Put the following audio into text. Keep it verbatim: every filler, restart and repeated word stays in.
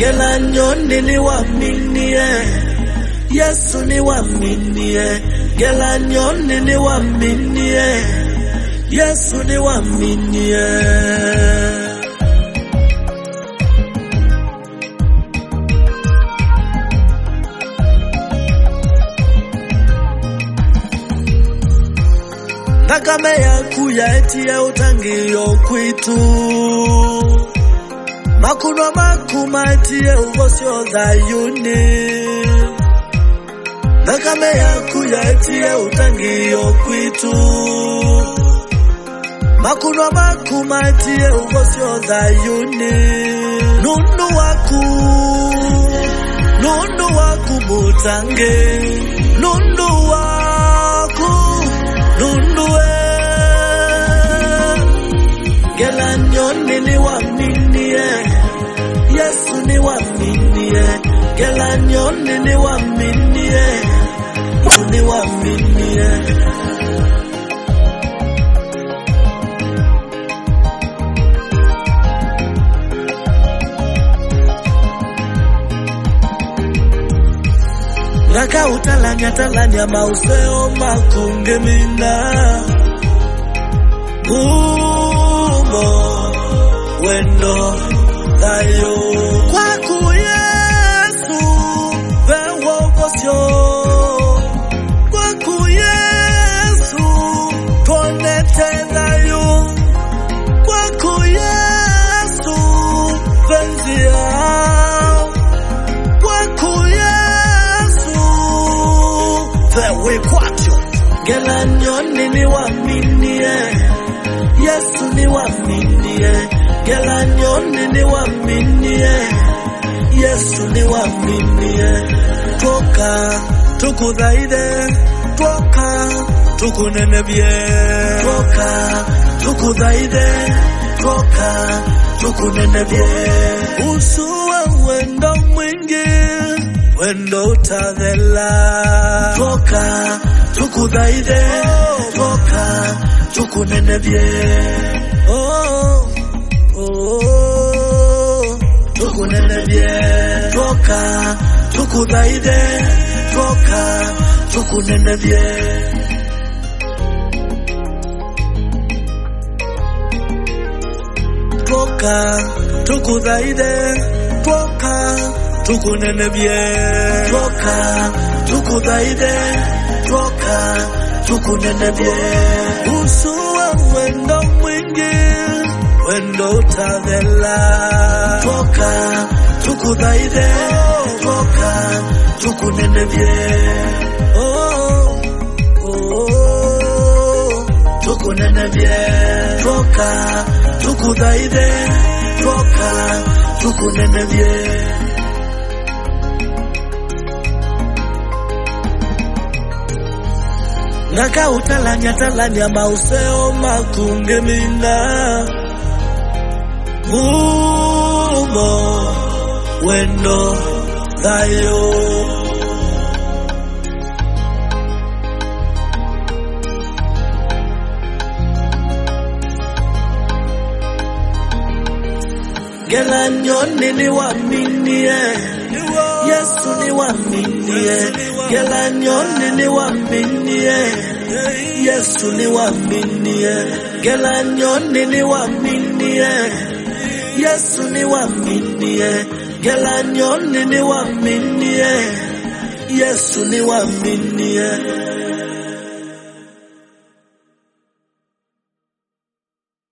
Gela nyoni ni waminie, Yesu ni waminie. Gela nyoni ni waminie, Yesu ni waminie. Nakame ya kuya eti ya utangio kwitu, makunwa makuma eti ya uvosio Zayuni. Nakame ya kuya eti ya utangio kwitu, makunwa makuma eti ya uvosio Zayuni. Nundu waku, nundu waku mutange, nundu waku, nundu we. Gela nyoni ni waminie, Yesu ni waminie. Gela nyoni ni waminie, Yesu ni waminie. Ngaka utalanya talanya mauseo makunge mina, Umo wendo dayo kwaku Yesu vewo vosyo, kwaku Yesu tonete dayo, kwaku Yesu venzia, kwaku Yesu vewe kwatyo. Gela nyoni ni waminie, Yesu ni waminie. Gela nyoni ni waminie, Yesu ni waminie. Toka tukudhaide, toka tukunenebie, toka tukudhaide, toka tukunenebie. Usuwe wendo mwingi, wendo utadhela, toka tukudhaide, toka tukunenebie. Oh, oh, tukunenebie. Toka tukudhaide, toka tukunenebie. Toka tukudhaide, toka tukunenebie. Toka tukudhaide, toka tukunenebie. Usuwe wendo mwingi, wendo utadhela, toka tukudhaide, toka tukunenebie. Oh, oh, tukunenebie. Toka tukudhaide, toka tukunenebie. Ngaka utalanya talanya mauseo makunge mina, Umo wendo dayo. Gela nyoni ni waminie, Yesu ni waminie. Gela nyoni ni waminie, Yesu ni waminie. Gela nyoni ni waminie, Yesu ni waminie. Gela nyoni ni waminie, Yesu ni waminie.